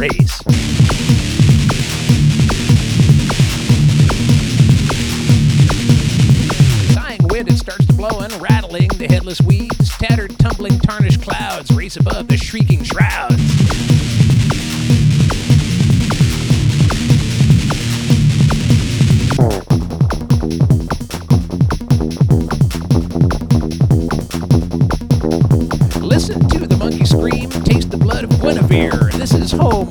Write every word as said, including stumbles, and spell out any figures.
race. Sighing wind, it starts to blow and rattling the headless weeds. Tattered, tumbling, tarnished clouds race above the shrieking shrouds. Listen to the monkey scream, taste the blood of Guinevere. This is home